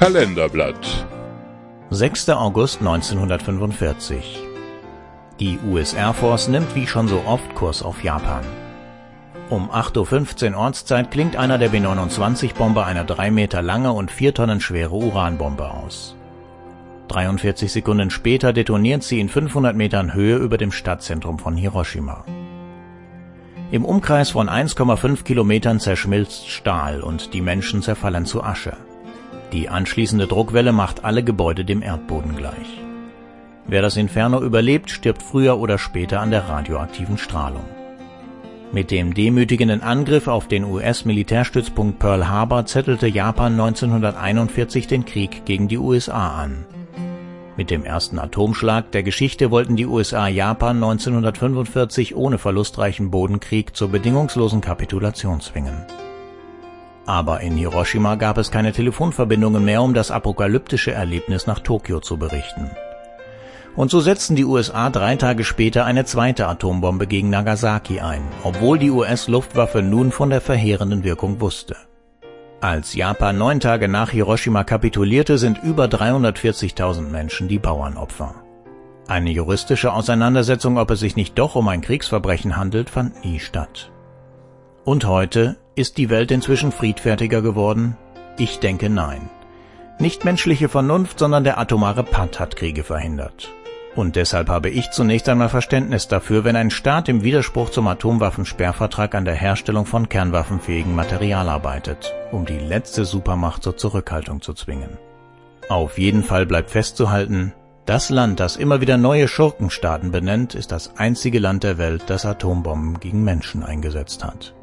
Kalenderblatt. 6. August 1945. Die US Air Force nimmt wie schon so oft Kurs auf Japan. Um 8:15 Uhr Ortszeit klingt einer der B-29-Bomber eine 3 Meter lange und 4 Tonnen schwere Uranbombe aus. 43 Sekunden später detoniert sie in 500 Metern Höhe über dem Stadtzentrum von Hiroshima. Im Umkreis von 1,5 Kilometern zerschmilzt Stahl und die Menschen zerfallen zu Asche. Die anschließende Druckwelle macht alle Gebäude dem Erdboden gleich. Wer das Inferno überlebt, stirbt früher oder später an der radioaktiven Strahlung. Mit dem demütigenden Angriff auf den US-Militärstützpunkt Pearl Harbor zettelte Japan 1941 den Krieg gegen die USA an. Mit dem ersten Atomschlag der Geschichte wollten die USA Japan 1945 ohne verlustreichen Bodenkrieg zur bedingungslosen Kapitulation zwingen. Aber in Hiroshima gab es keine Telefonverbindungen mehr, um das apokalyptische Erlebnis nach Tokio zu berichten. Und so setzten die USA 3 Tage später eine zweite Atombombe gegen Nagasaki ein, obwohl die US-Luftwaffe nun von der verheerenden Wirkung wusste. Als Japan 9 Tage nach Hiroshima kapitulierte, sind über 340.000 Menschen die Bauernopfer. Eine juristische Auseinandersetzung, ob es sich nicht doch um ein Kriegsverbrechen handelt, fand nie statt. Und heute? Ist die Welt inzwischen friedfertiger geworden? Ich denke nein. Nicht menschliche Vernunft, sondern der atomare Pakt hat Kriege verhindert. Und deshalb habe ich zunächst einmal Verständnis dafür, wenn ein Staat im Widerspruch zum Atomwaffensperrvertrag an der Herstellung von kernwaffenfähigem Material arbeitet, um die letzte Supermacht zur Zurückhaltung zu zwingen. Auf jeden Fall bleibt festzuhalten, das Land, das immer wieder neue Schurkenstaaten benennt, ist das einzige Land der Welt, das Atombomben gegen Menschen eingesetzt hat.